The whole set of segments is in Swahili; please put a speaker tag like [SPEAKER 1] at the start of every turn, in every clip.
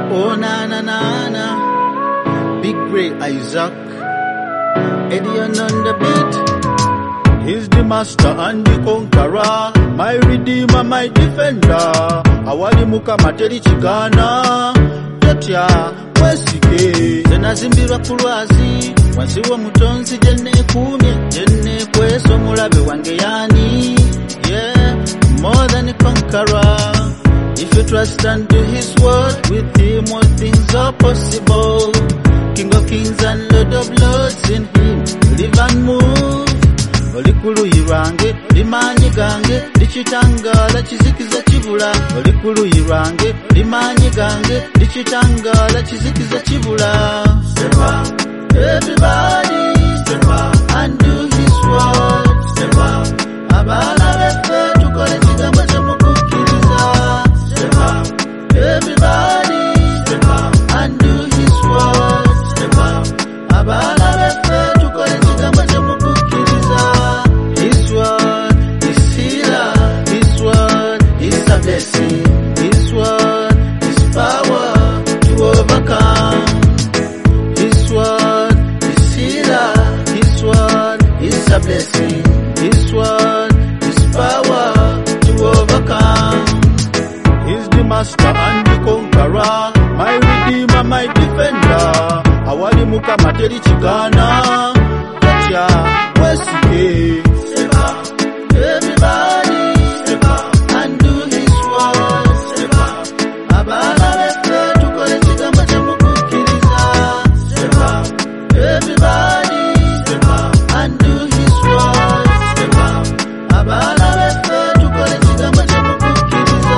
[SPEAKER 1] Oh na na na na, Big Ray Isaac, Edion on the beat. He's the master and the conqueror, my redeemer, my defender. Awali muka materi chigana, tetya wesike. Zena zimbirwa kulwazi, wansiwa mutonzi jene kumye, jene kweso mulabe wange yani. Yeah, more than a conqueror. If you trust and do his word, with him all things are possible. King of kings and Lord of lords, in him live and move. Olikulu yirange, limanyi gange, lichitangala chizikiza chibula. Olikulu yirange, limanyi gange, lichitangala chizikiza chibula. Step up, everybody, step up and do his word. Step up, abana befe tukole chigambo chamukukiriza. Step up, everybody, step up and do his word. Step up, abana befe tukole chigambo chamukukiriza. His word is healer, his word is a blessing, his word is power to overcome. His word is healer, his word is a blessing, his word is power to overcome. He's the master and the conqueror, my redeemer, my defender. Awali muka materi chigana, tetya wesike. Step up, everybody, step up and do his word. Step up, abana befe tukole chigambo chamukukiriza. Step up, everybody, step up and do his word. Step up, abana befe tukole chigambo chamukukiriza.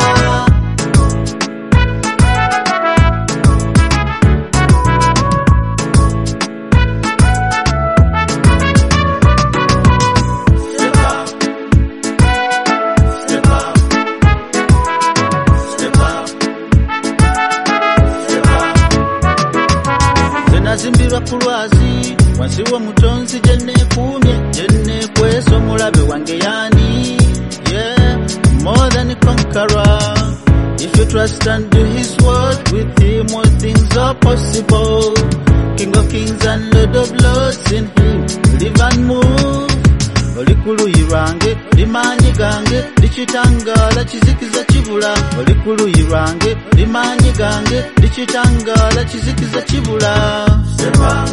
[SPEAKER 1] Zimbirwa kulwazi, wansiwa mutonzi jene kumye, jene kweso mulabe wange yani. Yeah, more than a conqueror. If you trust and do his word, with him all things are possible. King of kings and Lord of lords, in him live and move. Olikulu yirange, limanyi gange, lichitangala chizikiza chibula. Olikulu yirange, limanyi gange, lichitangala chizikiza chibula. Step up,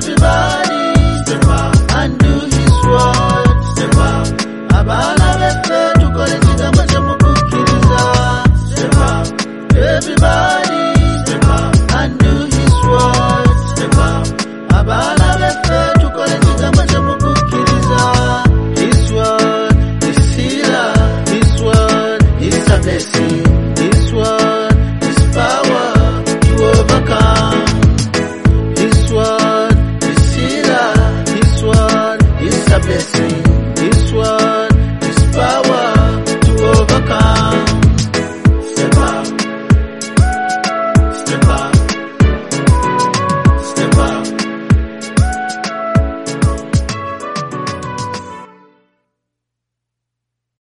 [SPEAKER 1] everybody, step up and do his word. Step up, abana befe